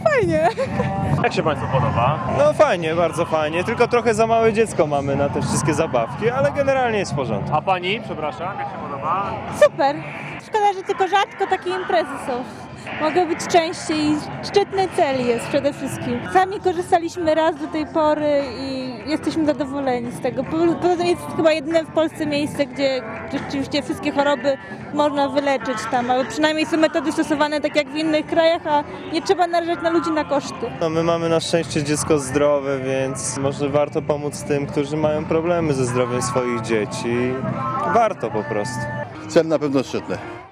fajnie. Jak się Państwu podoba? No fajnie, bardzo fajnie, tylko trochę za małe dziecko mamy na te wszystkie zabawki, ale generalnie jest w porządku. A Pani, przepraszam, jak się podoba? Super. Szkoda, że tylko rzadko takie imprezy są. Mogą być częściej i szczytny cel jest przede wszystkim. Sami korzystaliśmy raz do tej pory i jesteśmy zadowoleni z tego. Poza tym jest chyba jedyne w Polsce miejsce, gdzie rzeczywiście wszystkie choroby można wyleczyć tam, ale przynajmniej są metody stosowane tak jak w innych krajach, a nie trzeba narażać na ludzi na koszty. No, my mamy na szczęście dziecko zdrowe, więc może warto pomóc tym, którzy mają problemy ze zdrowiem swoich dzieci. Warto po prostu. Cel na pewno szczytny.